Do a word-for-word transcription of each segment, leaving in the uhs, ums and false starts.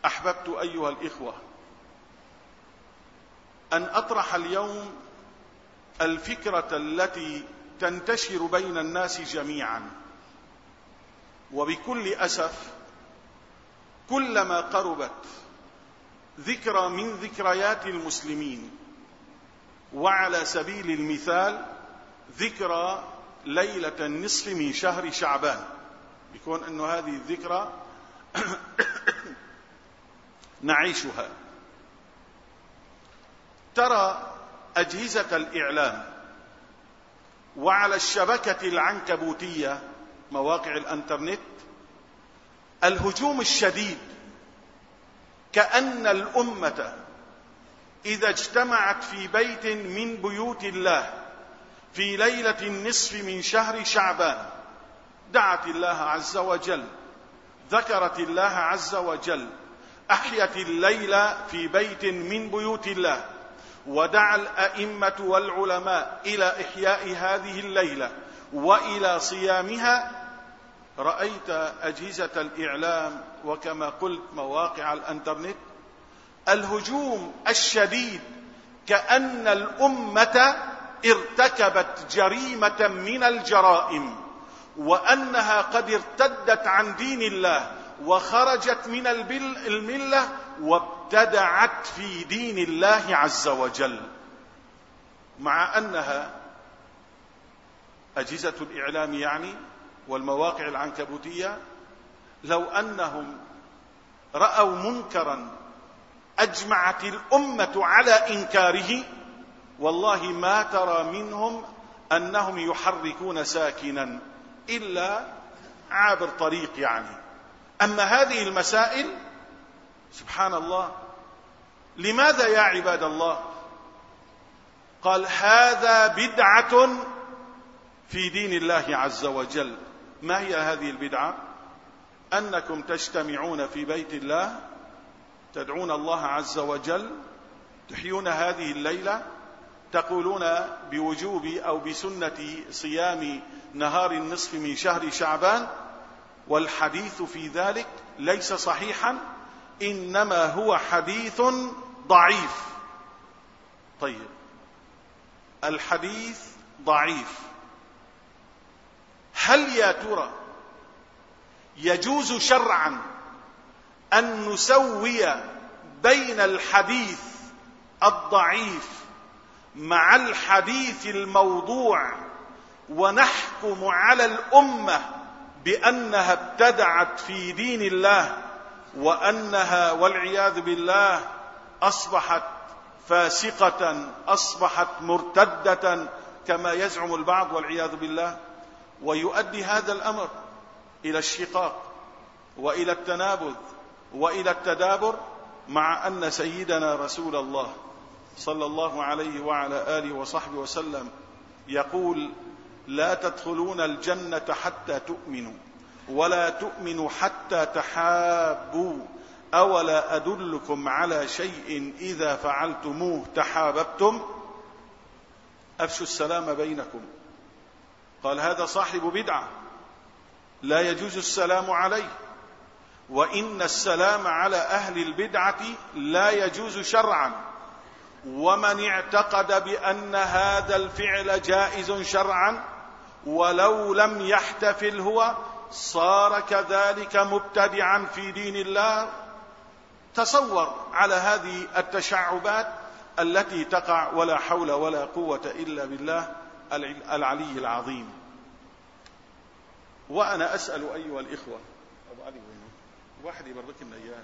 أحببت أيها الإخوة أن أطرح اليوم الفكرة التي تنتشر بين الناس جميعا، وبكل أسف كلما قربت ذكرى من ذكريات المسلمين، وعلى سبيل المثال ذكرى ليلة النصف من شهر شعبان، يكون أن هذه الذكرى نعيشها، ترى أجهزة الإعلام وعلى الشبكة العنكبوتية مواقع الإنترنت الهجوم الشديد، كأن الأمة إذا اجتمعت في بيت من بيوت الله في ليلة النصف من شهر شعبان دعت الله عز وجل، ذكرت الله عز وجل، أحيت الليلة في بيت من بيوت الله، ودعا الأئمة والعلماء إلى إحياء هذه الليلة وإلى صيامها، رأيت أجهزة الإعلام وكما قلت مواقع الإنترنت الهجوم الشديد، كأن الأمة ارتكبت جريمة من الجرائم، وأنها قد ارتدت عن دين الله وخرجت من الملة وابتدعت في دين الله عز وجل، مع أنها أجهزة الإعلام يعني والمواقع العنكبوتية لو أنهم رأوا منكرا أجمعت الأمة على إنكاره والله ما ترى منهم أنهم يحركون ساكنا إلا عابر طريق يعني. أما هذه المسائل سبحان الله، لماذا يا عباد الله؟ قال هذا بدعة في دين الله عز وجل. ما هي هذه البدعة؟ أنكم تجتمعون في بيت الله تدعون الله عز وجل، تحيون هذه الليلة، تقولون بوجوب أو بسنة صيام نهار النصف من شهر شعبان، والحديث في ذلك ليس صحيحا، إنما هو حديث ضعيف. طيب الحديث ضعيف، هل يا ترى يجوز شرعا أن نسوي بين الحديث الضعيف مع الحديث الموضوع ونحكم على الأمة بأنها ابتدعت في دين الله وأنها والعياذ بالله أصبحت فاسقة، أصبحت مرتدة كما يزعم البعض والعياذ بالله؟ ويؤدي هذا الأمر إلى الشقاق وإلى التنابذ وإلى التدابر، مع أن سيدنا رسول الله صلى الله عليه وعلى آله وصحبه وسلم يقول لا تدخلون الجنة حتى تؤمنوا ولا تؤمنوا حتى تحابوا، أولا أدلكم على شيء إذا فعلتموه تحاببتم؟ أفشوا السلام بينكم. قال هذا صاحب بدعة لا يجوز السلام عليه، وإن السلام على أهل البدعة لا يجوز شرعا، ومن اعتقد بأن هذا الفعل جائز شرعا ولو لم يحتفل هو صار كذلك مبتدعا في دين الله. تصور على هذه التشعبات التي تقع، ولا حول ولا قوة إلا بالله العلي العظيم. وأنا أسأل أيها الإخوة، أبو علي وينه؟ واحد يبرك لنا إياه.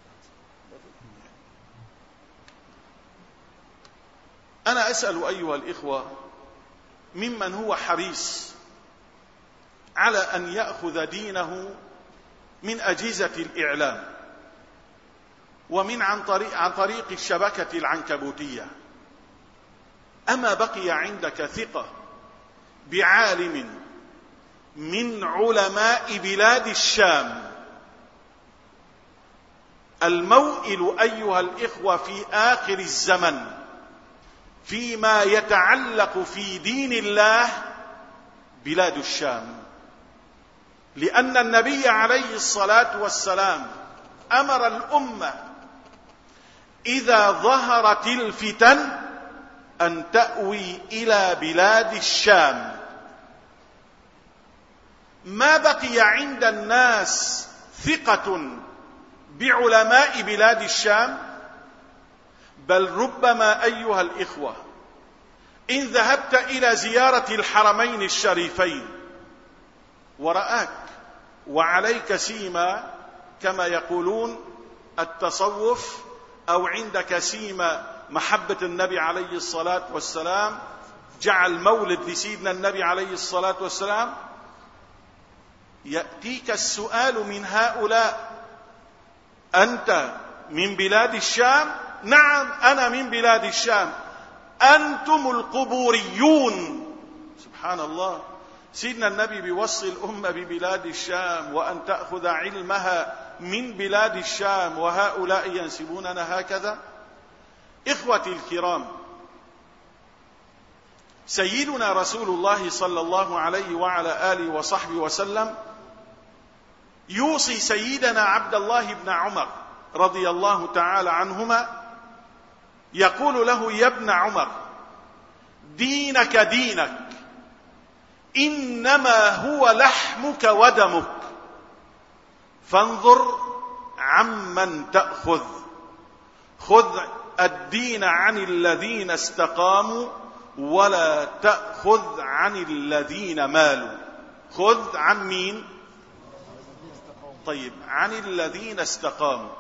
أنا أسأل أيها الإخوة ممن هو حريص على أن يأخذ دينه من أجهزة الإعلام ومن عن طريق, عن طريق الشبكة العنكبوتية، أما بقي عندك ثقة بعالم من علماء بلاد الشام الموئل أيها الإخوة في آخر الزمن فيما يتعلق في دين الله بلاد الشام؟ لأن النبي عليه الصلاة والسلام أمر الأمة إذا ظهرت الفتن أن تأوي إلى بلاد الشام. ما بقي عند الناس ثقة بعلماء بلاد الشام، بل ربما أيها الإخوة إن ذهبت إلى زيارة الحرمين الشريفين ورآك وعليك سيما كما يقولون التصوف، أو عندك سيما محبة النبي عليه الصلاة والسلام، جعل مولد لسيدنا النبي عليه الصلاة والسلام، يأتيك السؤال من هؤلاء: أنت من بلاد الشام؟ نعم أنا من بلاد الشام. أنتم القبوريون. سبحان الله، سيدنا النبي بيوصي الأمة ببلاد الشام وأن تأخذ علمها من بلاد الشام، وهؤلاء ينسبوننا هكذا. إخوتي الكرام، سيدنا رسول الله صلى الله عليه وعلى آله وصحبه وسلم يوصي سيدنا عبد الله بن عمر رضي الله تعالى عنهما، يقول له: يا ابن عمر، دينك دينك، إنما هو لحمك ودمك، فانظر عمن تأخذ، خذ الدين عن الذين استقاموا ولا تأخذ عن الذين مالوا. خذ عن مين؟ طيب، عن الذين استقاموا.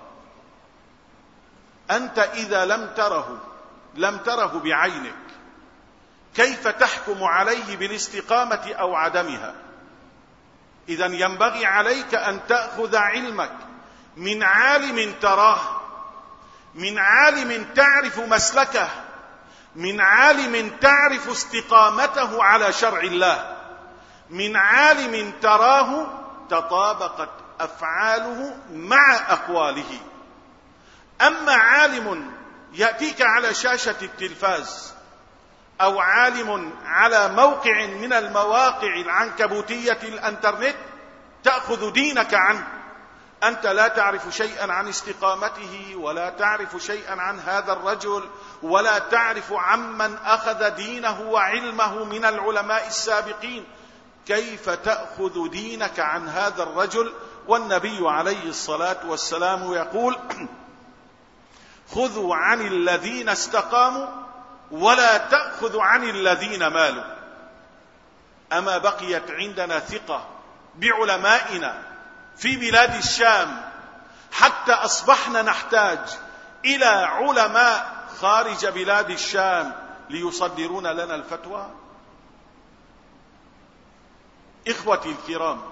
أنت إذا لم تره لم تره بعينك، كيف تحكم عليه بالاستقامة أو عدمها؟ إذن ينبغي عليك أن تأخذ علمك من عالم تراه، من عالم تعرف مسلكه، من عالم تعرف استقامته على شرع الله، من عالم تراه تطابقت أفعاله مع أقواله. أما عالم يأتيك على شاشة التلفاز، أو عالم على موقع من المواقع العنكبوتية الانترنت، تأخذ دينك عنه، أنت لا تعرف شيئا عن استقامته، ولا تعرف شيئا عن هذا الرجل، ولا تعرف عمن أخذ دينه وعلمه من العلماء السابقين. كيف تأخذ دينك عن هذا الرجل؟ والنبي عليه الصلاة والسلام يقول: خذوا عن الذين استقاموا ولا تأخذوا عن الذين مالوا. أما بقيت عندنا ثقة بعلمائنا في بلاد الشام حتى أصبحنا نحتاج إلى علماء خارج بلاد الشام ليصدرون لنا الفتوى؟ إخوتي الكرام،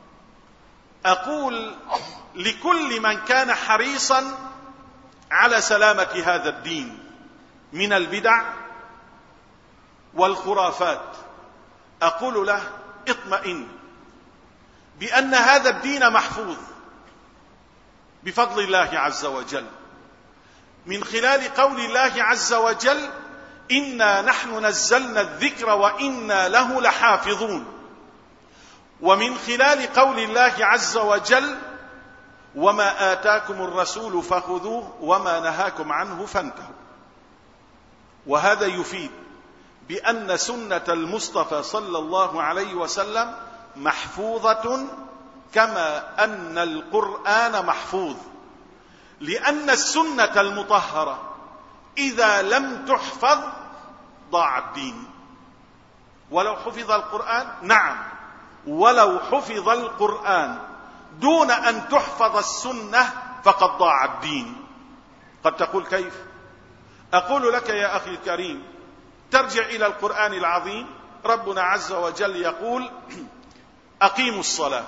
أقول لكل من كان حريصا على سلامة هذا الدين من البدع والخرافات، أقول له: اطمئن بأن هذا الدين محفوظ بفضل الله عز وجل، من خلال قول الله عز وجل: إنا نحن نزلنا الذكر وإنا له لحافظون، ومن خلال قول الله عز وجل: وما آتاكم الرسول فخذوه وما نهاكم عنه فانتهوا. وهذا يفيد بأن سنة المصطفى صلى الله عليه وسلم محفوظة كما أن القرآن محفوظ، لأن السنة المطهرة إذا لم تحفظ ضاع الدين. ولو حفظ القرآن، نعم، ولو حفظ القرآن دون أن تحفظ السنة فقد ضاع الدين. قد تقول: كيف؟ أقول لك يا أخي الكريم، ترجع إلى القرآن العظيم، ربنا عز وجل يقول: أقيموا الصلاة.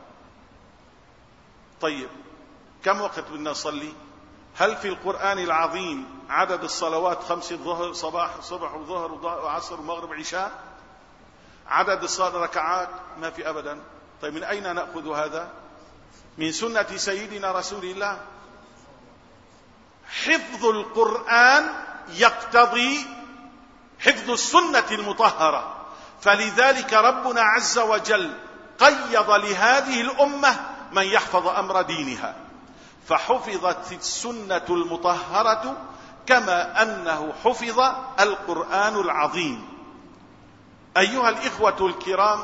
طيب، كم وقت بدنا نصلي؟ هل في القرآن العظيم عدد الصلوات خمس الظهر صباح صبح وظهر وعصر ومغرب عشاء؟ عدد الركعات ما في أبدا. طيب، من أين نأخذ هذا؟ من سنة سيدنا رسول الله. حفظ القرآن يقتضي حفظ السنة المطهرة، فلذلك ربنا عز وجل قيض لهذه الأمة من يحفظ أمر دينها، فحفظت السنة المطهرة كما أنه حفظ القرآن العظيم. أيها الإخوة الكرام،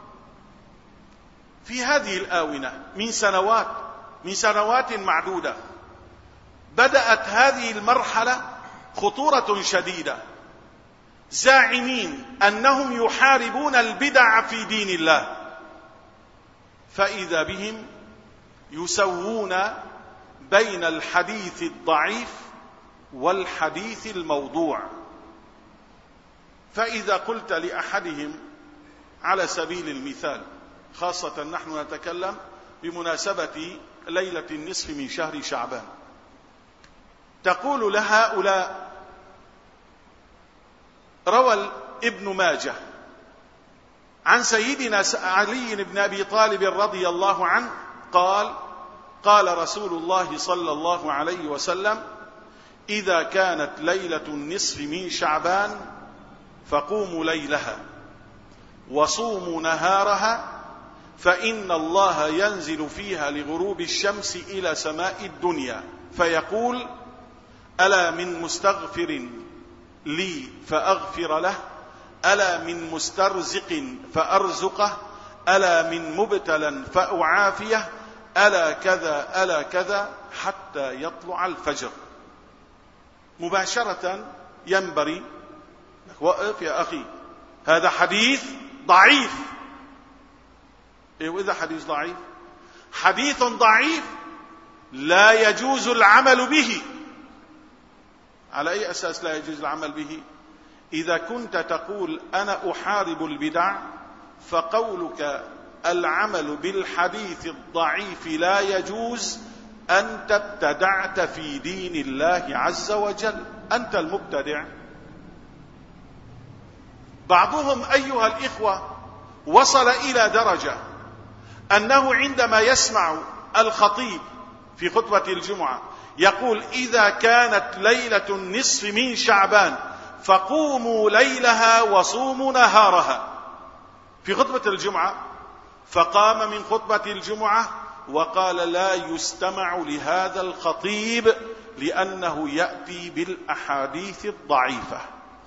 في هذه الآونة من سنوات من سنوات معدودة بدأت هذه المرحلة خطورة شديدة، زاعمين أنهم يحاربون البدع في دين الله، فإذا بهم يسوون بين الحديث الضعيف والحديث الموضوع. فإذا قلت لأحدهم على سبيل المثال، خاصة نحن نتكلم بمناسبة ليلة النصف من شهر شعبان، تقول لهؤلاء: روى ابن ماجه عن سيدنا علي بن أبي طالب رضي الله عنه قال: قال رسول الله صلى الله عليه وسلم: إذا كانت ليلة النصف من شعبان فقوموا ليلها وصوموا نهارها، فإن الله ينزل فيها لغروب الشمس إلى سماء الدنيا فيقول: ألا من مستغفر لي فأغفر له، ألا من مسترزق فأرزقه، ألا من مبتلا فأعافيه، ألا كذا ألا كذا، حتى يطلع الفجر. مباشرة ينبري: وقف يا أخي، هذا حديث ضعيف. إيه وإذا حديث ضعيف؟ حديث ضعيف لا يجوز العمل به. على أي أساس لا يجوز العمل به؟ إذا كنت تقول أنا أحارب البدع، فقولك العمل بالحديث الضعيف لا يجوز، أنت ابتدعت في دين الله عز وجل، أنت المبتدع. بعضهم أيها الإخوة وصل إلى درجة أنه عندما يسمع الخطيب في خطبة الجمعة يقول: إذا كانت ليلة النصف من شعبان فقوموا ليلها وصوموا نهارها، في خطبة الجمعة، فقام من خطبة الجمعة وقال: لا يستمع لهذا الخطيب لأنه يأتي بالأحاديث الضعيفة.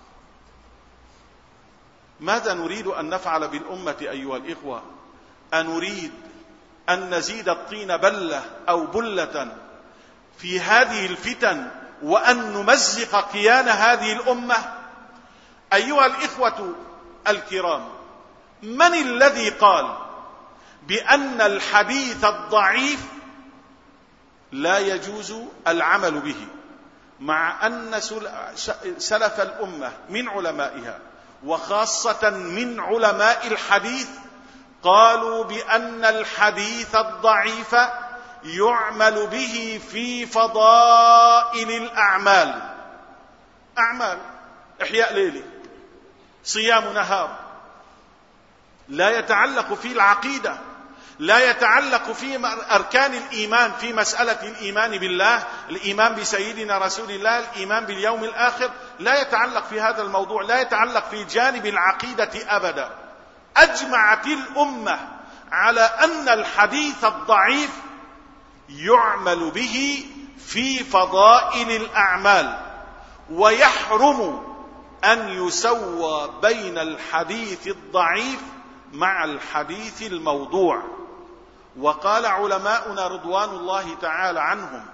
ماذا نريد أن نفعل بالأمة أيها الإخوة؟ أنريد أن نزيد الطين بلة أو بلة في هذه الفتن وأن نمزق كيان هذه الأمة؟ أيها الإخوة الكرام، من الذي قال بأن الحديث الضعيف لا يجوز العمل به، مع أن سلف الأمة من علمائها وخاصة من علماء الحديث قالوا بأن الحديث الضعيف يعمل به في فضائل الأعمال، أعمال إحياء ليلي، صيام نهار، لا يتعلق في العقيدة، لا يتعلق في أركان الإيمان، في مسألة الإيمان بالله، الإيمان بسيدنا رسول الله، الإيمان باليوم الآخر، لا يتعلق في هذا الموضوع، لا يتعلق في جانب العقيدة أبدا. أجمعت الأمة على أن الحديث الضعيف يعمل به في فضائل الأعمال، ويحرم أن يسوى بين الحديث الضعيف مع الحديث الموضوع. وقال علماؤنا رضوان الله تعالى عنهم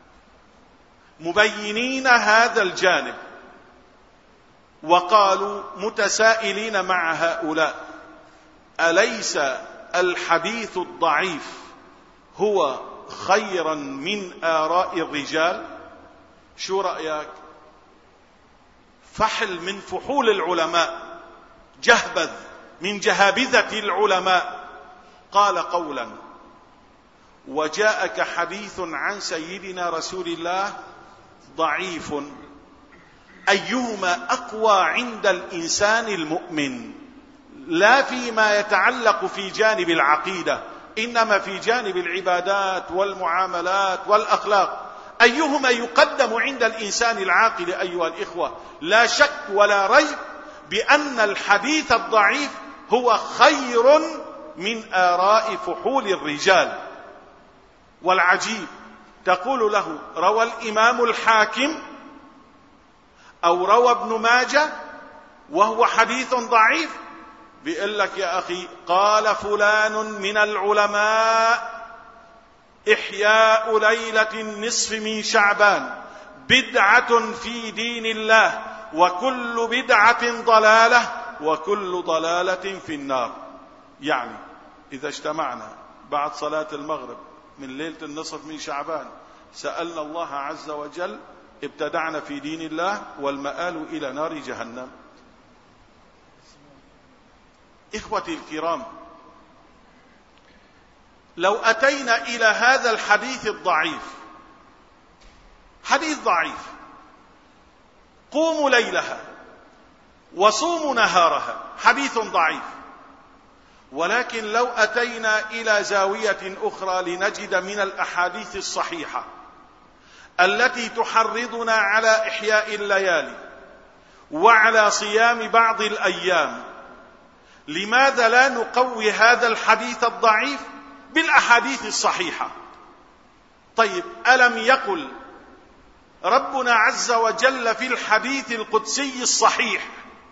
مبينين هذا الجانب، وقالوا متسائلين مع هؤلاء: أليس الحديث الضعيف هو خيرا من آراء الرجال؟ شو رأيك؟ فحل من فحول العلماء، جهبذ من جهابذة العلماء، قال قولا: وجاءك حديث عن سيدنا رسول الله ضعيف، أيهما أقوى عند الإنسان المؤمن؟ لا فيما يتعلق في جانب العقيدة، إنما في جانب العبادات والمعاملات والأخلاق. أيهما يقدم عند الإنسان العاقل أيها الإخوة؟ لا شك ولا ريب بأن الحديث الضعيف هو خير من آراء فحول الرجال. والعجيب تقول له روى الإمام الحاكم أو روى ابن ماجه وهو حديث ضعيف، بيقول لك يا أخي قال فلان من العلماء إحياء ليلة النصف من شعبان بدعة في دين الله، وكل بدعة ضلالة، وكل ضلالة في النار. يعني إذا اجتمعنا بعد صلاة المغرب من ليلة النصف من شعبان سألنا الله عز وجل، ابتدعنا في دين الله والمآل إلى نار جهنم. إخوتي الكرام، لو أتينا إلى هذا الحديث الضعيف، حديث ضعيف، قوموا ليلها وصوموا نهارها، حديث ضعيف، ولكن لو أتينا إلى زاوية أخرى لنجد من الأحاديث الصحيحة التي تحرضنا على إحياء الليالي وعلى صيام بعض الأيام، لماذا لا نقوي هذا الحديث الضعيف بالأحاديث الصحيحة؟ طيب، ألم يقل ربنا عز وجل في الحديث القدسي الصحيح: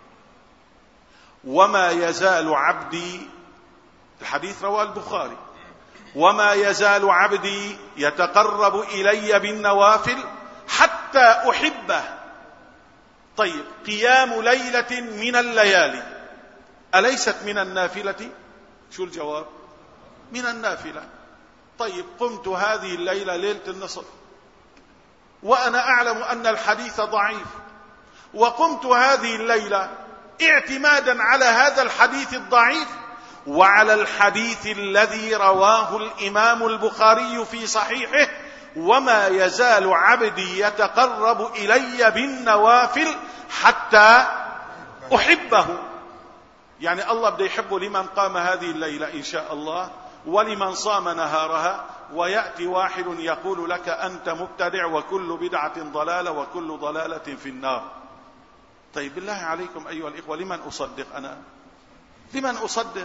وما يزال عبدي، الحديث رواه البخاري، وما يزال عبدي يتقرب إلي بالنوافل حتى أحبه. طيب، قيام ليلة من الليالي أليست من النافلة؟ شو الجواب؟ من النافلة. طيب، قمت هذه الليلة ليلة النصف وأنا أعلم أن الحديث ضعيف، وقمت هذه الليلة اعتمادا على هذا الحديث الضعيف وعلى الحديث الذي رواه الإمام البخاري في صحيحه: وما يزال عبدي يتقرب إلي بالنوافل حتى أحبه. يعني الله بده يحبه لمن قام هذه الليلة إن شاء الله، ولمن صام نهارها. ويأتي واحد يقول لك أنت مبتدع وكل بدعة ضلالة وكل ضلالة في النار. طيب، بالله عليكم أيها الإخوة، لمن أصدق أنا؟ لمن أصدق؟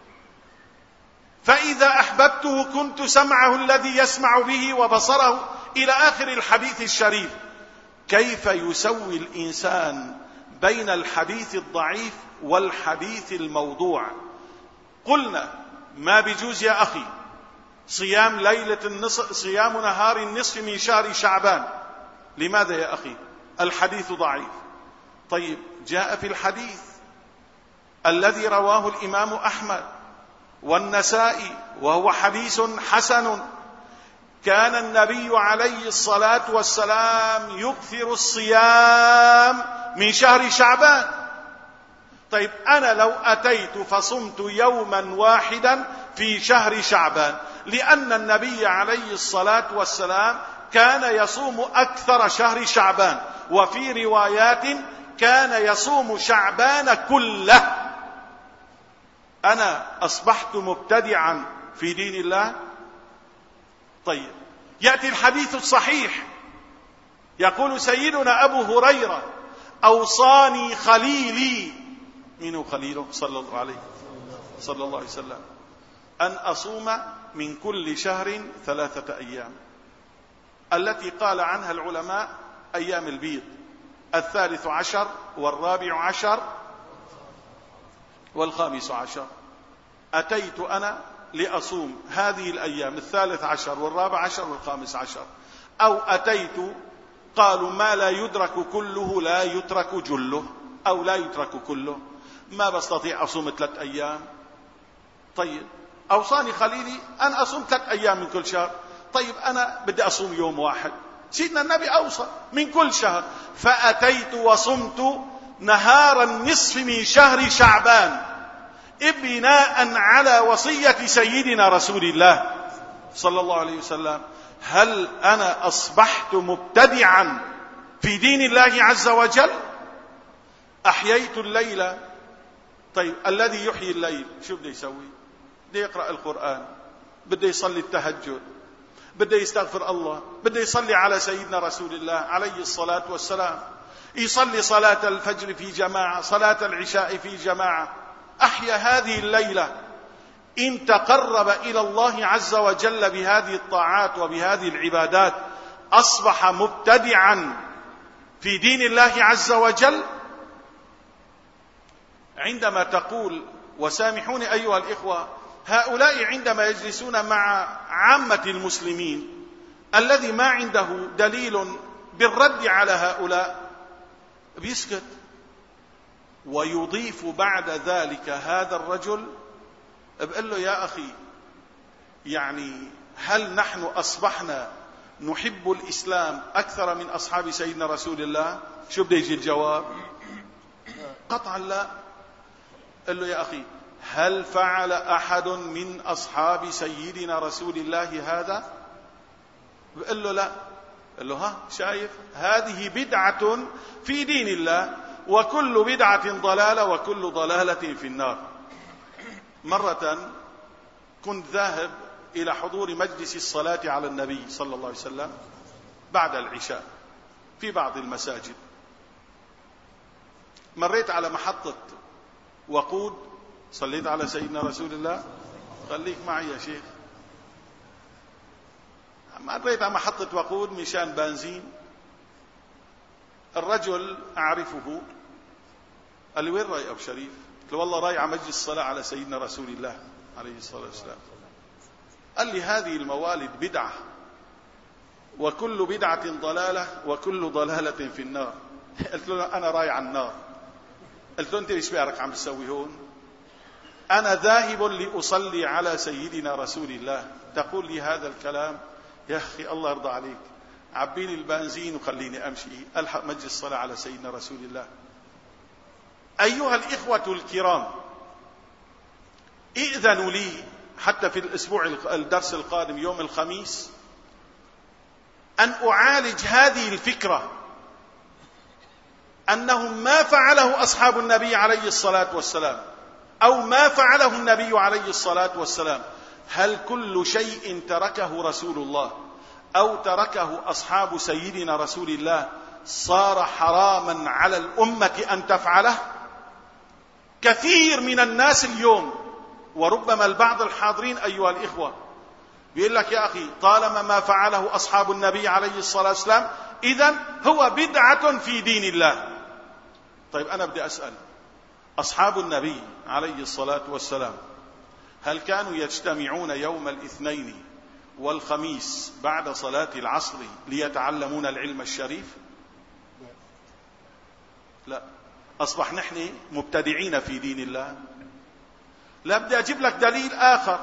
فإذا أحببته كنت سمعه الذي يسمع به وبصره إلى آخر الحديث الشريف. كيف يسوي الإنسان بين الحديث الضعيف والحديث الموضوع؟ قلنا ما بيجوز يا أخي صيام ليلة النصف، صيام نهار النصف من شهر شعبان. لماذا يا أخي؟ الحديث ضعيف. طيب، جاء في الحديث الذي رواه الإمام أحمد والنسائي وهو حديث حسن: كان النبي عليه الصلاة والسلام يكثر الصيام من شهر شعبان. طيب، أنا لو أتيت فصمت يوما واحدا في شهر شعبان، لأن النبي عليه الصلاة والسلام كان يصوم أكثر شهر شعبان، وفي روايات كان يصوم شعبان كله، أنا أصبحت مبتدعا في دين الله؟ طيب، يأتي الحديث الصحيح يقول سيدنا أبو هريرة: أوصاني خليلي. من خليله؟ صلى الله عليه صلى الله عليه وسلم: أن أصوم من كل شهر ثلاثة أيام، التي قال عنها العلماء أيام البيض: الثالث عشر والرابع عشر والخامس عشر. أتيت أنا لأصوم هذه الأيام الثالث عشر والرابع عشر والخامس عشر، أو أتيت قالوا ما لا يدرك كله لا يترك جله، أو لا يترك كله، ما بستطيع أصوم ثلاث أيام. طيب، أوصاني خليلي أن أصوم ثلاث أيام من كل شهر. طيب، أنا بدي أصوم يوم واحد، سيدنا النبي أوصى من كل شهر، فأتيت وصمت نهار النصف من شهر شعبان بناء على وصية سيدنا رسول الله صلى الله عليه وسلم. هل أنا أصبحت مبتدعا في دين الله عز وجل؟ أحييت الليل. طيب، الذي يحيي الليل شو بده يسوي؟ بده يقرأ القرآن، بده يصلي التهجد، بده يستغفر الله، بده يصلي على سيدنا رسول الله عليه الصلاة والسلام، يصلي صلاة الفجر في جماعة، صلاة العشاء في جماعة. أحيا هذه الليلة إن تقرب إلى الله عز وجل بهذه الطاعات وبهذه العبادات أصبح مبتدعا في دين الله عز وجل. عندما تقول، وسامحوني أيها الإخوة، هؤلاء عندما يجلسون مع عامة المسلمين الذي ما عنده دليل بالرد على هؤلاء بيسكت، ويضيف بعد ذلك هذا الرجل بقول له يا أخي، يعني هل نحن أصبحنا نحب الإسلام أكثر من أصحاب سيدنا رسول الله؟ شو بده يجي الجواب؟ قطعا لا. قال له يا أخي، هل فعل أحد من أصحاب سيدنا رسول الله هذا؟ بقول له لا. قال له ها شايف، هذه بدعة في دين الله، وكل بدعة ضلالة وكل ضلالة في النار. مرة كنت ذاهب إلى حضور مجلس الصلاة على النبي صلى الله عليه وسلم بعد العشاء في بعض المساجد. مريت على محطة وقود، صليت على سيدنا رسول الله، خليك معي يا شيخ. مريت على محطة وقود مشان بنزين. الرجل أعرفه، قال لي وين راي أبو شريف؟ قلت له والله راي على مجلس الصلاة على سيدنا رسول الله عليه الصلاة والسلام. قال لي هذه الموالد بدعة، وكل بدعة ضلالة، وكل ضلالة في النار. قلت له أنا راي على النار. قلت له أنت ايش بيعرك عم تسوي هون؟ أنا ذاهب لأصلي على سيدنا رسول الله، تقول لي هذا الكلام؟ يا أخي الله يرضى عليك، عبيني البنزين وخليني أمشي ألحق مجلس الصلاة على سيدنا رسول الله. أيها الإخوة الكرام، ائذنوا لي حتى في الأسبوع الدرس القادم يوم الخميس أن أعالج هذه الفكرة، أنهم ما فعله أصحاب النبي عليه الصلاة والسلام أو ما فعله النبي عليه الصلاة والسلام. هل كل شيء تركه رسول الله أو تركه أصحاب سيدنا رسول الله صار حراما على الأمة أن تفعله؟ كثير من الناس اليوم، وربما البعض الحاضرين أيها الإخوة، بيقول لك يا أخي طالما ما فعله أصحاب النبي عليه الصلاة والسلام إذن هو بدعة في دين الله. طيب أنا بدي أسأل، أصحاب النبي عليه الصلاة والسلام هل كانوا يجتمعون يوم الاثنين والخميس بعد صلاة العصر ليتعلمون العلم الشريف؟ لا. أصبح نحن مبتدعين في دين الله. لا، بدي أجيب لك دليل آخر.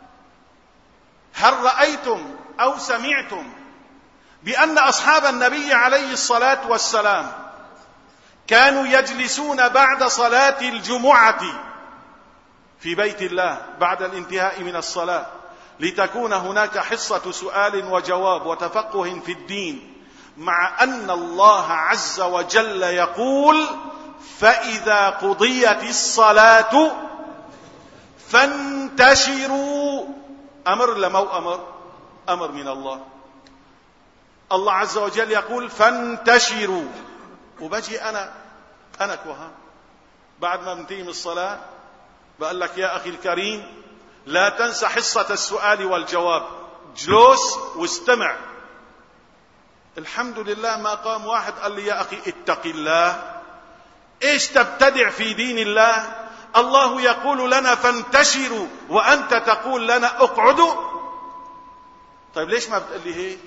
هل رأيتم أو سمعتم بأن أصحاب النبي عليه الصلاة والسلام كانوا يجلسون بعد صلاة الجمعة في بيت الله بعد الانتهاء من الصلاة لتكون هناك حصة سؤال وجواب وتفقه في الدين، مع أن الله عز وجل يقول: فإذا قضيت الصلاة فانتشروا. أمر لمو أمر أمر من الله. الله عز وجل يقول فانتشروا، وبجي أنا أنا كوها بعد ما بنتهي من الصلاة بقول لك يا أخي الكريم لا تنسى حصة السؤال والجواب، جلوس واستمع. الحمد لله ما قام واحد قال لي يا أخي اتق الله، إيش تبتدع في دين الله؟ الله يقول لنا فانتشروا وأنت تقول لنا اقعدوا. طيب ليش ما بتقول لي هيك؟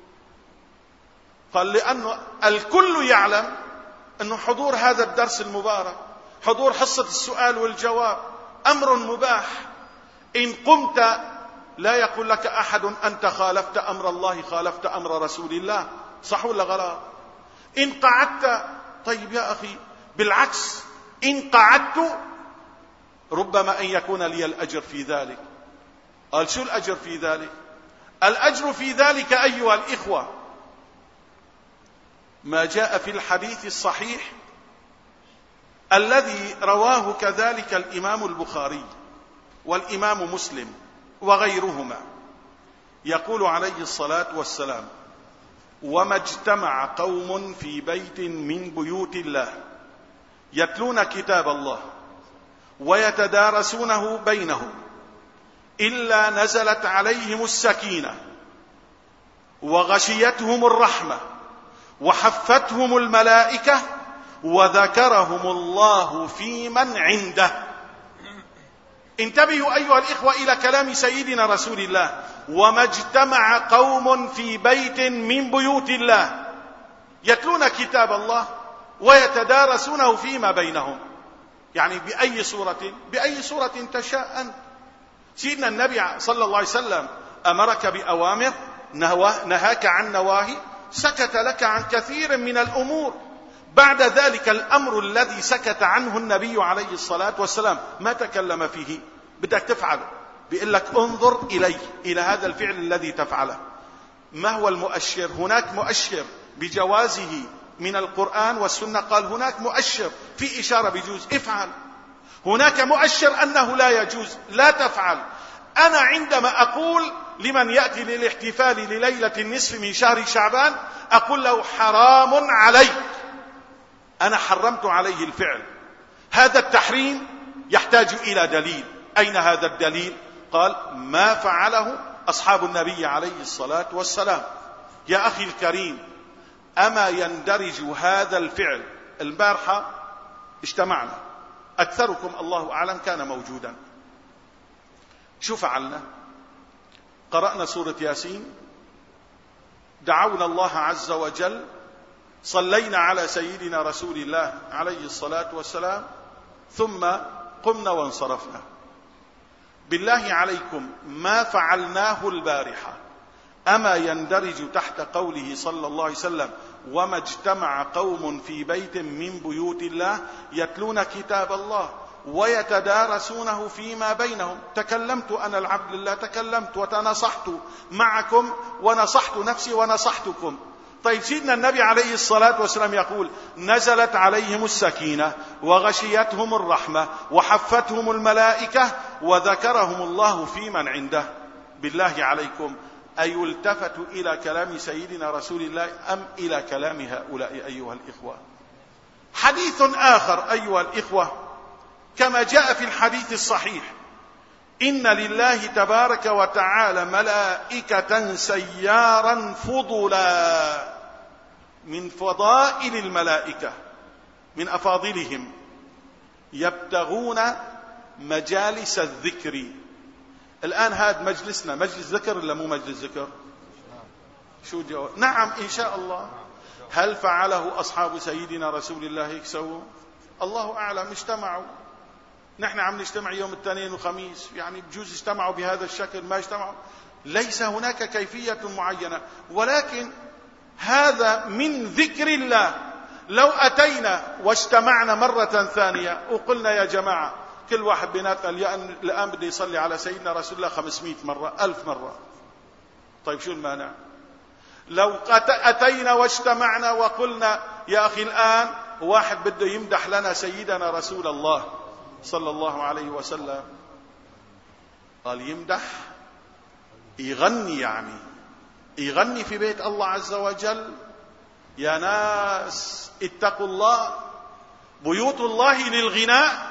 قال لأنه الكل يعلم أنه حضور هذا الدرس المبارك، حضور حصة السؤال والجواب أمر مباح. إن قمت لا يقول لك أحد أنت خالفت أمر الله، خالفت أمر رسول الله، صح ولا غلط؟ إن قعدت، طيب يا أخي بالعكس، إن قعدت ربما أن يكون لي الأجر في ذلك. قال شو الأجر في ذلك؟ الأجر في ذلك أيها الإخوة ما جاء في الحديث الصحيح الذي رواه كذلك الإمام البخاري والإمام مسلم وغيرهما، يقول عليه الصلاة والسلام: وما اجتمع قوم في بيت من بيوت الله يتلون كتاب الله ويتدارسونه بينهم إلا نزلت عليهم السكينة وغشيتهم الرحمة وحفتهم الملائكة وذكرهم الله في من عنده. انتبهوا أيها الإخوة إلى كلام سيدنا رسول الله: وما اجتمع قوم في بيت من بيوت الله يتلون كتاب الله ويتدارسونه فيما بينهم. يعني بأي صورة بأي صورة تشاء أنت. سيدنا النبي صلى الله عليه وسلم أمرك بأوامر، نهاك عن نواهي، سكت لك عن كثير من الأمور. بعد ذلك الأمر الذي سكت عنه النبي عليه الصلاة والسلام ما تكلم فيه، بدك تفعله، بيقول لك انظر إليه، إلى هذا الفعل الذي تفعله. ما هو المؤشر؟ هناك مؤشر بجوازه من القرآن والسنة، قال هناك مؤشر في إشارة بيجوز، افعل. هناك مؤشر أنه لا يجوز، لا تفعل. أنا عندما أقول لمن يأتي للاحتفال لليلة النصف من شهر شعبان أقول له حرام عليك، أنا حرمت عليه الفعل. هذا التحريم يحتاج إلى دليل. أين هذا الدليل؟ قال ما فعله أصحاب النبي عليه الصلاة والسلام. يا أخي الكريم، أما يندرج هذا الفعل؟ البارحة اجتمعنا، أكثركم الله أعلم كان موجودا. شو فعلنا؟ قرأنا سورة ياسين، دعونا الله عز وجل، صلينا على سيدنا رسول الله عليه الصلاة والسلام، ثم قمنا وانصرفنا. بالله عليكم ما فعلناه البارحة أما يندرج تحت قوله صلى الله عليه وسلم: وما اجتمع قوم في بيت من بيوت الله يتلون كتاب الله ويتدارسونه فيما بينهم؟ تكلمت أنا العبد لله، تكلمت وتنصحت معكم ونصحت نفسي ونصحتكم. طيب سيدنا النبي عليه الصلاة والسلام يقول: نزلت عليهم السكينة وغشيتهم الرحمة وحفتهم الملائكة وذكرهم الله في من عنده. بالله عليكم أيلتفت إلى كلام سيدنا رسول الله أم إلى كلام هؤلاء أيها الإخوة؟ حديث آخر أيها الإخوة، كما جاء في الحديث الصحيح: إن لله تبارك وتعالى ملائكة سيارا فضلا. من فضائل الملائكة، من أفاضلهم، يبتغون مجالس الذكر. الآن هذا مجلسنا مجلس ذكر ولا مو مجلس ذكر؟ شو الجواب؟ نعم إن شاء الله. هل فعله أصحاب سيدنا رسول الله يكسوا؟ الله أعلم. اجتمعوا، نحن عم نجتمع يوم الاثنين وخميس، يعني بجوز اجتمعوا بهذا الشكل، ما اجتمعوا، ليس هناك كيفية معينة، ولكن هذا من ذكر الله. لو أتينا واجتمعنا مرة ثانية وقلنا يا جماعة كل واحد بيناتنا الآن بده يصلي على سيدنا رسول الله خمسمائة مرة، ألف مرة، طيب شو المانع؟ لو أتينا واجتمعنا وقلنا يا أخي الآن واحد بده يمدح لنا سيدنا رسول الله صلى الله عليه وسلم، قال يمدح، يغني، يعني يغني في بيت الله عز وجل. يا ناس اتقوا الله، بيوت الله للغناء.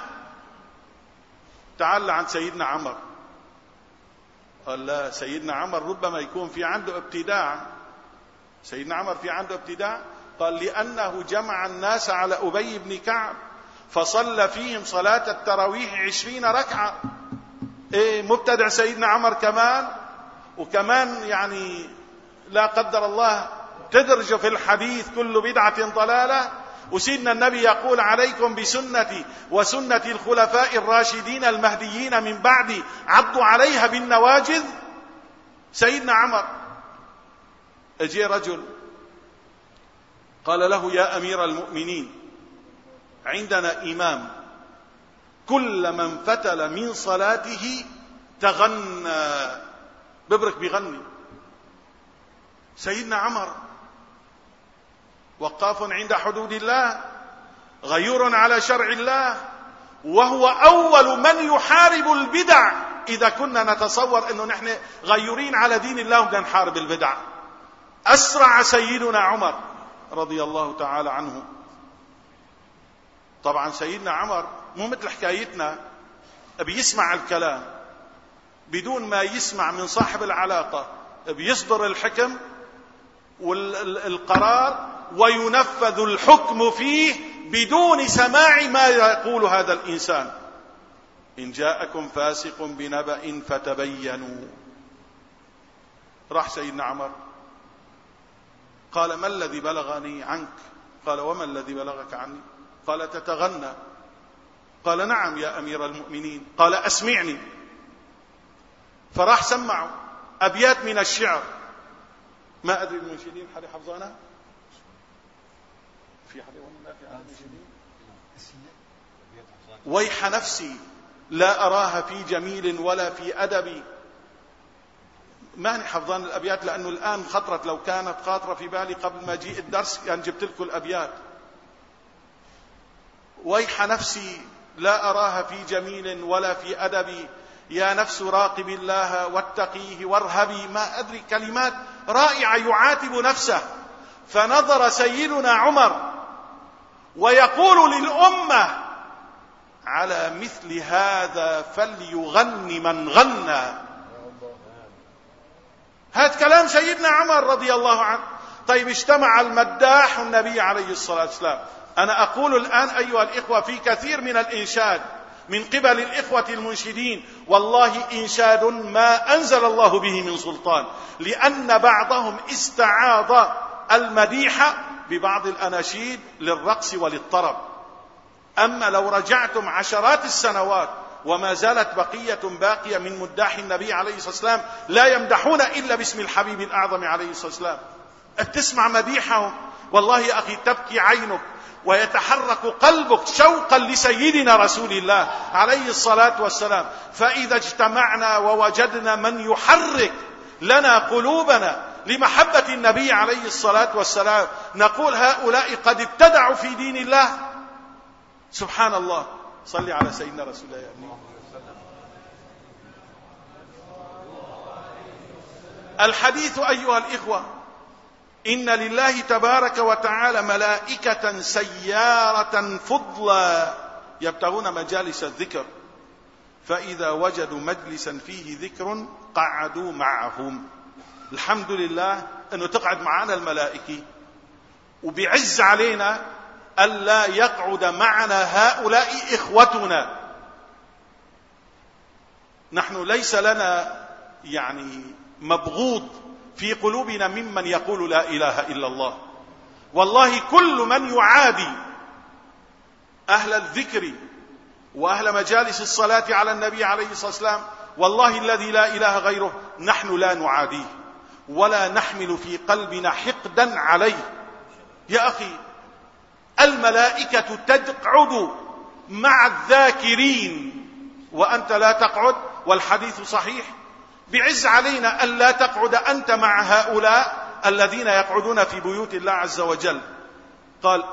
تعال عن سيدنا عمر، قال لا، سيدنا عمر ربما يكون في عنده ابتداع. سيدنا عمر في عنده ابتداع، قال لأنه جمع الناس على أبي بن كعب فصلى فيهم صلاة التراويح عشرين ركعة. إيه مبتدع سيدنا عمر كمان، وكمان يعني لا قدر الله تدرج في الحديث كل بدعة ضلالة. وسيدنا النبي يقول: عليكم بسنتي وسنة الخلفاء الراشدين المهديين من بعدي، عضوا عليها بالنواجذ. سيدنا عمر اجي رجل قال له: يا أمير المؤمنين، عندنا إمام كل من فتل من صلاته تغنى، ببرك بيغني. سيدنا عمر وقاف عند حدود الله، غيور على شرع الله، وهو أول من يحارب البدع. إذا كنا نتصور أنه نحن غيورين على دين الله وبدنا نحارب البدع، أسرع سيدنا عمر رضي الله تعالى عنه. طبعا سيدنا عمر مو مثل حكايتنا، بيسمع الكلام، بدون ما يسمع من صاحب العلاقة بيصدر الحكم والقرار وينفذ الحكم فيه بدون سماع ما يقول هذا الإنسان. إن جاءكم فاسق بنبأ فتبينوا. راح سيدنا عمر قال: ما الذي بلغني عنك؟ قال: وما الذي بلغك عني؟ قال: تتغنى. قال: نعم يا أمير المؤمنين. قال: أسمعني. فراح سمعوا أبيات من الشعر، ما أدري المنشدين حد حفظانها؟ في حد ما في المنشدين؟ ويح نفسي لا أراها في جميل ولا في أدب. ما حفظان الأبيات لأنه الآن خطرت، لو كانت خاطرة في بالي قبل ما جيء الدرس كان يعني جبت لكم الأبيات. ويح نفسي لا أراها في جميل ولا في أدب، يا نفس راقب الله واتقيه وارهبي. ما أدري، كلمات رائعة يعاتب نفسه. فنظر سيدنا عمر ويقول للأمة: على مثل هذا فليغني من غنى. هذا كلام سيدنا عمر رضي الله عنه. طيب اجتمع المداح النبي عليه الصلاة والسلام. أنا أقول الآن أيها الإخوة في كثير من الإنشاد من قبل الإخوة المنشدين والله إنشاد ما أنزل الله به من سلطان، لأن بعضهم استعاض المديح ببعض الأناشيد للرقص وللطرب. أما لو رجعتم عشرات السنوات وما زالت بقية باقية من مداح النبي عليه الصلاة والسلام لا يمدحون إلا باسم الحبيب الأعظم عليه الصلاة والسلام. تسمع مديحهم والله يا أخي تبكي عينك ويتحرك قلبك شوقا لسيدنا رسول الله عليه الصلاة والسلام. فإذا اجتمعنا ووجدنا من يحرك لنا قلوبنا لمحبة النبي عليه الصلاة والسلام نقول: هؤلاء قد ابتدعوا في دين الله. سبحان الله. صلي على سيدنا رسول الله. الحديث أيها الإخوة، إن لله تبارك وتعالى ملائكة سيارة فضلا يبتغون مجالس الذكر، فإذا وجدوا مجلسا فيه ذكر قعدوا معهم. الحمد لله أنه تقعد معنا الملائكة، وبيعز علينا ألا يقعد معنا هؤلاء إخوتنا. نحن ليس لنا يعني مبغوض في قلوبنا ممن يقول لا إله إلا الله. والله كل من يعادي أهل الذكر وأهل مجالس الصلاة على النبي عليه الصلاة والسلام والله الذي لا إله غيره نحن لا نعاديه ولا نحمل في قلبنا حقدا عليه. يا أخي الملائكة تقعد مع الذاكرين وأنت لا تقعد، والحديث صحيح. بعز علينا ألا تقعد أنت مع هؤلاء الذين يقعدون في بيوت الله عز وجل. قال: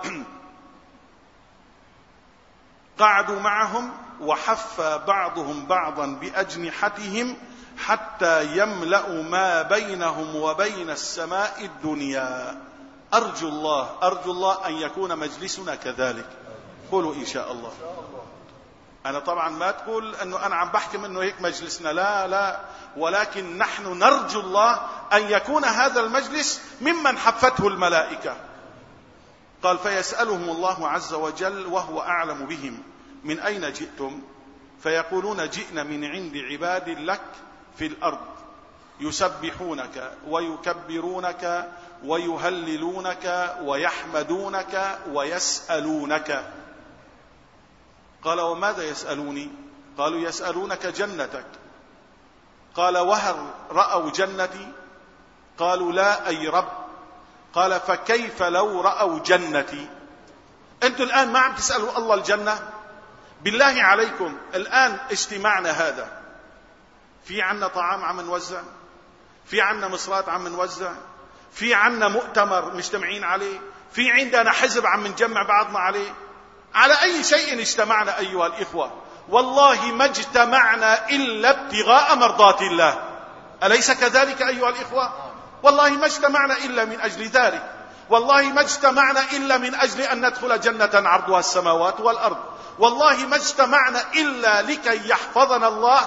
قعدوا معهم وحف بعضهم بعضا بأجنحتهم حتى يملأوا ما بينهم وبين السماء الدنيا. أرجو الله أرجو الله أن يكون مجلسنا كذلك. قولوا إن شاء الله. أنا طبعا ما تقول أنه أنا عم بحكم أنه هيك مجلسنا، لا لا، ولكن نحن نرجو الله أن يكون هذا المجلس ممن حفته الملائكة. قال: فيسألهم الله عز وجل وهو أعلم بهم: من أين جئتم؟ فيقولون: جئنا من عند عباد لك في الأرض يسبحونك ويكبرونك ويهللونك ويحمدونك ويسألونك. قال: وماذا يسألوني؟ قالوا: يسألونك جنتك. قال: وهل رأوا جنتي؟ قالوا: لا أي رب. قال: فكيف لو رأوا جنتي؟ أنتم الآن ما عم تسألوا الله الجنة؟ بالله عليكم الآن اجتماعنا هذا في عنا طعام عم نوزع، في عنا مصرات عم نوزع، في عنا مؤتمر مجتمعين عليه، في عندنا حزب عم نجمع بعضنا عليه. على أي شيء اجتمعنا أيها الإخوة؟ والله ما اجتمعنا إلا ابتغاء مرضات الله. أليس كذلك أيها الإخوة؟ والله ما اجتمعنا إلا من أجل ذلك. والله ما اجتمعنا إلا من أجل أن ندخل جنة عرضها السماوات والأرض. والله ما اجتمعنا إلا لكي يحفظنا الله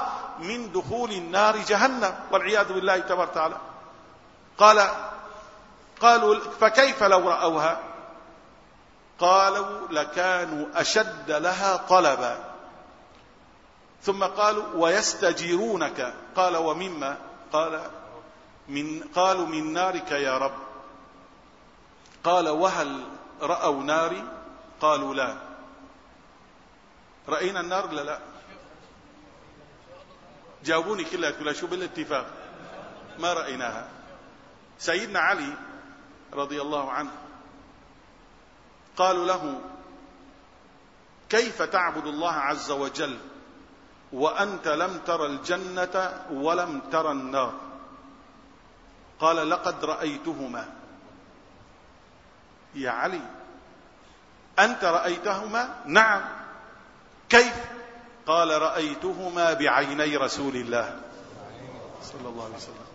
من دخول النار جهنم والعياذ بالله تبارك وتعالى. قال قالوا فكيف لو رأوها؟ قالوا لكانوا أشد لها طلبا. ثم قالوا ويستجيرونك. قال ومما؟ قال من قالوا من نارك يا رب. قال وهل رأوا ناري؟ قالوا لا. رأينا النار لا لا؟ جاوبوني كلها كلها شو بالاتفاق؟ ما رأيناها. سيدنا علي رضي الله عنه قالوا له كيف تعبد الله عز وجل وأنت لم تر الجنة ولم تر النار؟ قال لقد رأيتهما. يا علي أنت رأيتهما؟ نعم. كيف؟ قال رأيتهما بعيني رسول الله صلى الله عليه وسلم،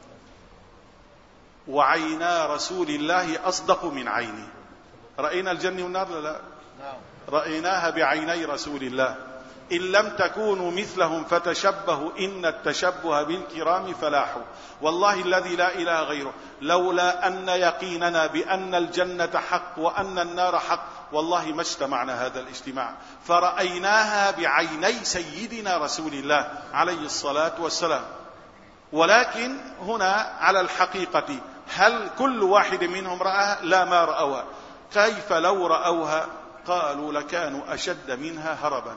وعينا رسول الله أصدق من عيني. رأينا الجنة والنار لا لا؟ رأيناها بعيني رسول الله. إن لم تكونوا مثلهم فتشبهوا إن التشبه بالكرام فلاح. والله الذي لا إله غيره لولا أن يقيننا بأن الجنة حق وأن النار حق والله ما اجتمعنا هذا الاجتماع. فرأيناها بعيني سيدنا رسول الله عليه الصلاة والسلام. ولكن هنا على الحقيقة هل كل واحد منهم رأها؟ لا، ما رأوها. كيف لو رأوها؟ قالوا لكانوا أشد منها هربا.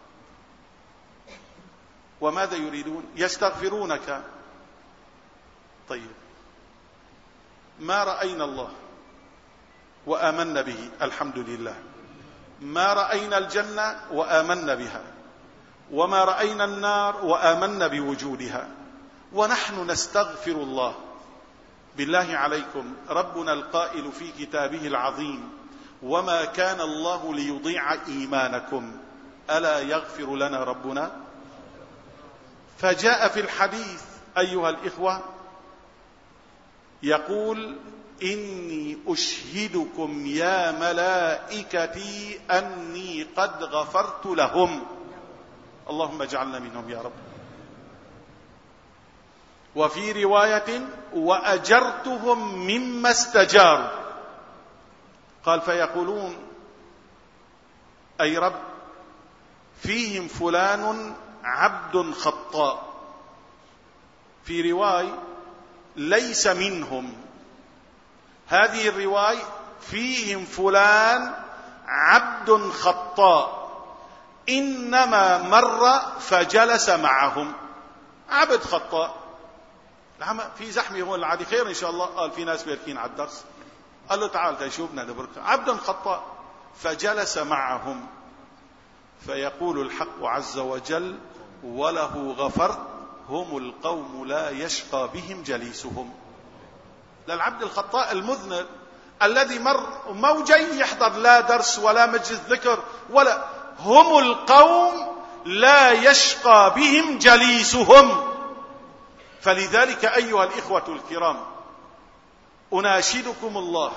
وماذا يريدون؟ يستغفرونك. طيب ما رأينا الله وآمنا به الحمد لله، ما رأينا الجنة وآمنا بها، وما رأينا النار وآمنا بوجودها، ونحن نستغفر الله. بالله عليكم ربنا القائل في كتابه العظيم وما كان الله ليضيع إيمانكم ألا يغفر لنا ربنا. فجاء في الحديث أيها الإخوة يقول إني أشهدكم يا ملائكتي أني قد غفرت لهم. اللهم اجعلنا منهم يا رب. وفي رواية وأجرتهم مما استجاروا. قال فيقولون أي رب فيهم فلان عبد خطاء، في رواية ليس منهم. هذه الرواية فيهم فلان عبد خطاء إنما مر فجلس معهم. عبد خطاء في زحمة هو العادي خير إن شاء الله. قال في ناس بيركين على الدرس. قال له تعال تشوفنا دبرك. عبد خطاء فجلس معهم. فيقول الحق عز وجل وله غفرت هم القوم لا يشقى بهم جليسهم. للعبد الخطاء المذنب الذي مر موجي يحضر لا درس ولا مجلس ذكر ولا، هم القوم لا يشقى بهم جليسهم. فلذلك أيها الإخوة الكرام أناشدكم الله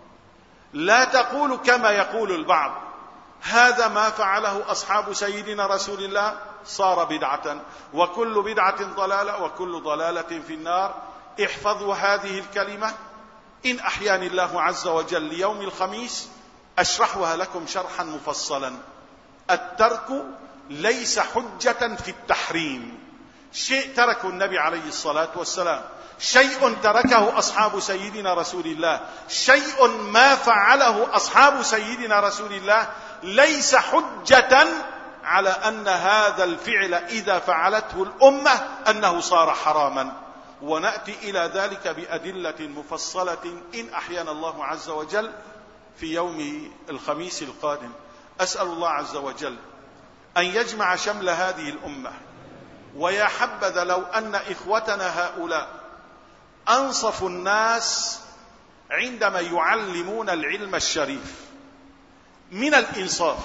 لا تقولوا كما يقول البعض هذا ما فعله أصحاب سيدنا رسول الله صار بدعة، وكل بدعة ضلالة وكل ضلالة في النار. احفظوا هذه الكلمة إن أحياني الله عز وجل ليوم الخميس أشرحها لكم شرحا مفصلا. الترك ليس حجة في التحريم. شيء تركه النبي عليه الصلاة والسلام، شيء تركه أصحاب سيدنا رسول الله، شيء ما فعله أصحاب سيدنا رسول الله ليس حجة على أن هذا الفعل إذا فعلته الأمة أنه صار حراما. ونأتي إلى ذلك بأدلة مفصلة إن أحيانا الله عز وجل في يوم الخميس القادم. أسأل الله عز وجل أن يجمع شمل هذه الأمة. ويا حبذا لو أن إخوتنا هؤلاء أنصفوا الناس عندما يعلمون العلم الشريف من الإنصاف.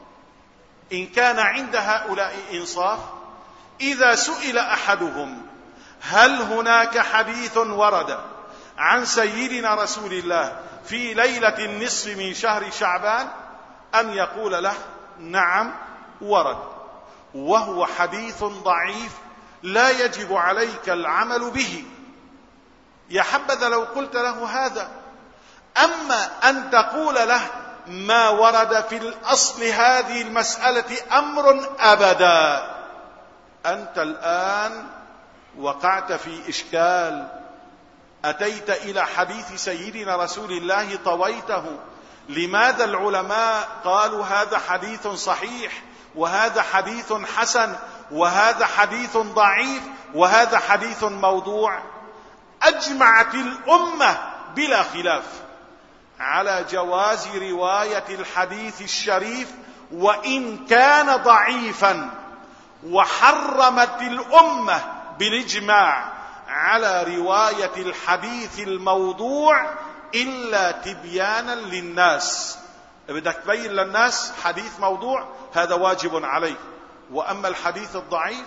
إن كان عند هؤلاء إنصاف إذا سئل أحدهم هل هناك حديث ورد عن سيدنا رسول الله في ليلة النصف من شهر شعبان أن يقول له نعم ورد، وهو حديث ضعيف لا يجب عليك العمل به. يا حبذا لو قلت له هذا. أما أن تقول له ما ورد في الأصل هذه المسألة أمر أبدا، أنت الآن وقعت في إشكال. أتيت إلى حديث سيدنا رسول الله طويته. لماذا العلماء قالوا هذا حديث صحيح وهذا حديث حسن وهذا حديث ضعيف وهذا حديث موضوع؟ أجمعت الأمة بلا خلاف على جواز رواية الحديث الشريف وإن كان ضعيفا، وحرمت الأمة بالإجماع على رواية الحديث الموضوع إلا تبيانا للناس. بدك تبين للناس حديث موضوع هذا واجب عليك. وأما الحديث الضعيف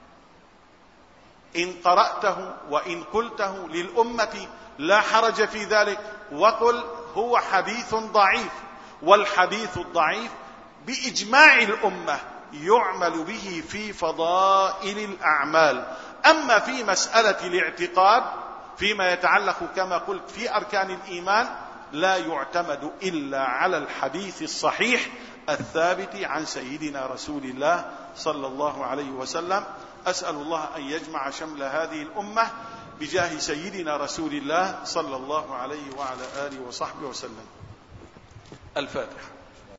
إن قرأته وإن قلته للأمة لا حرج في ذلك، وقل هو حديث ضعيف. والحديث الضعيف بإجماع الأمة يعمل به في فضائل الأعمال. أما في مسألة الاعتقاد فيما يتعلق كما قلت في أركان الإيمان لا يعتمد إلا على الحديث الصحيح الثابت عن سيدنا رسول الله صلى الله عليه وسلم. أسأل الله أن يجمع شمل هذه الأمة بجاه سيدنا رسول الله صلى الله عليه وعلى آله وصحبه وسلم. الفاتحة.